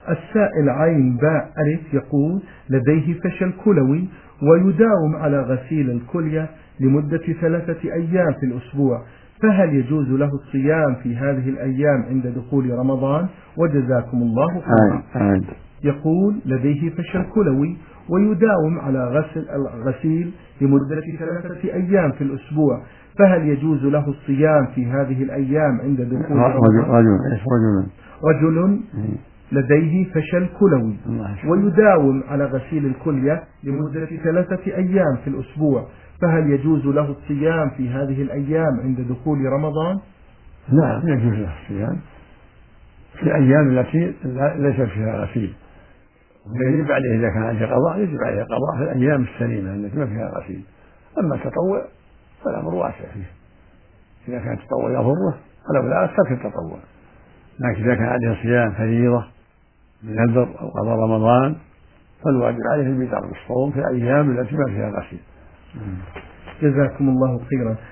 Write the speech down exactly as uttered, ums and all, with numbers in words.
السائل عين باء ألف يقول: لديه فشل كلوي ويداوم على غسيل الكلية لمدة ثلاثة أيام في الأسبوع، فهل يجوز له الصيام في هذه الأيام عند دخول رمضان؟ وجزاكم الله خيرا. يقول: لديه فشل كلوي ويداوم على غسل الغسيل لمدة ثلاثة أيام في الأسبوع، فهل يجوز له الصيام في هذه الأيام عند دخول رمضان؟ رجل رجل لديه فشل كلوي ويداوم على غسيل الكلية لمدة ثلاثة أيام في الأسبوع، فهل يجوز له الصيام في هذه الأيام عند دخول رمضان؟ نعم يجوز له الصيام في الأيام التي ليس فيها غسيل، يجب عليه إذا كان عليه قضاء يجب عليه قضاء في الأيام السليمة التي ما فيها غسيل. أما التطوع فالأمر واسع فيه، إذا كان التطوع يضره فلو لا ترك التطوع، لكن إذا كان عليه صيام فريضة من نذر أو قضاء رمضان فالواجب عليه البدء بالصوم في الأيام التي ما فيها غسيل. جزاكم الله خيرا.